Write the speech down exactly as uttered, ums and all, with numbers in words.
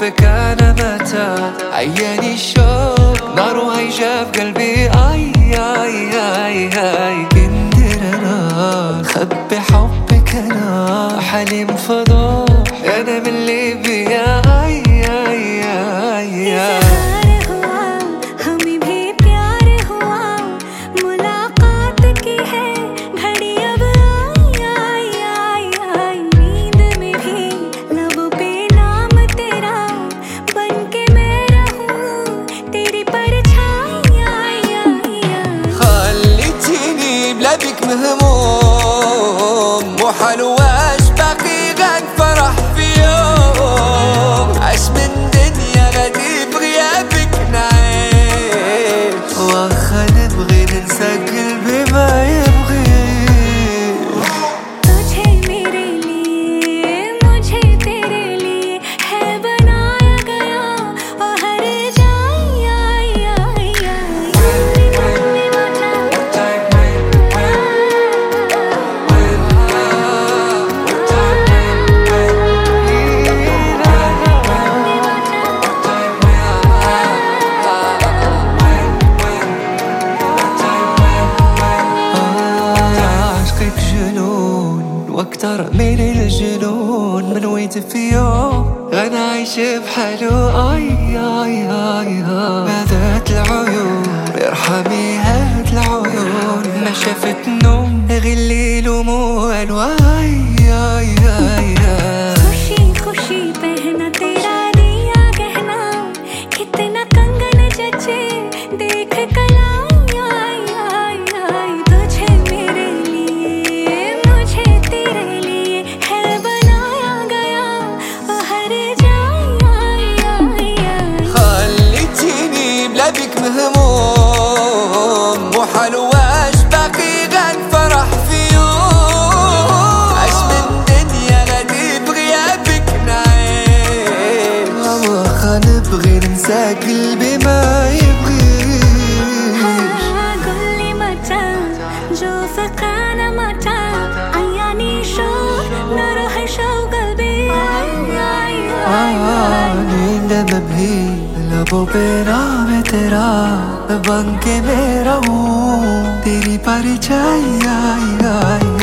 شوفك أنا متى عياني الشوق نار هيجا في قلبي. آي آي آي آي قندر أنا خبي حبك أنا حليم فضوح أنا من ليبيا. آي آي آي آي بك مهموم وحلواش باقي غن فرح في يوم عش من دنيا غادي بغيابك نعيش واخا نبغي ننسى قلبي ما يبغي. واكتر من الجنون من ويت في يوم غنى عايش بحالو. آي آي آي هذات العيون ارحمي هاد العيون ما شافت نوم غير الليل وموال. واي آي آي खुशी खुशी पहना तेरा दिया गहना कितना कंगन जचे देख कलाई। आई आई आई तुझे मेरे लिए मुझे तेरे लिए है बनाया गया ओ हर जाई। आई आई خليتيني بلا بك مهموم وحلواش باقي غن فرح في يوم عش من دنيا غادي بغيابك نعيش واخا نبغي ننسى قلبي ما يبغيش. قولي متى جوفك أنا متى عياني شوق نروح شوق قلبي. नींद में भी लबों पे नाम है तेरा बन के मैं रहूं तेरी परछाई। आई आई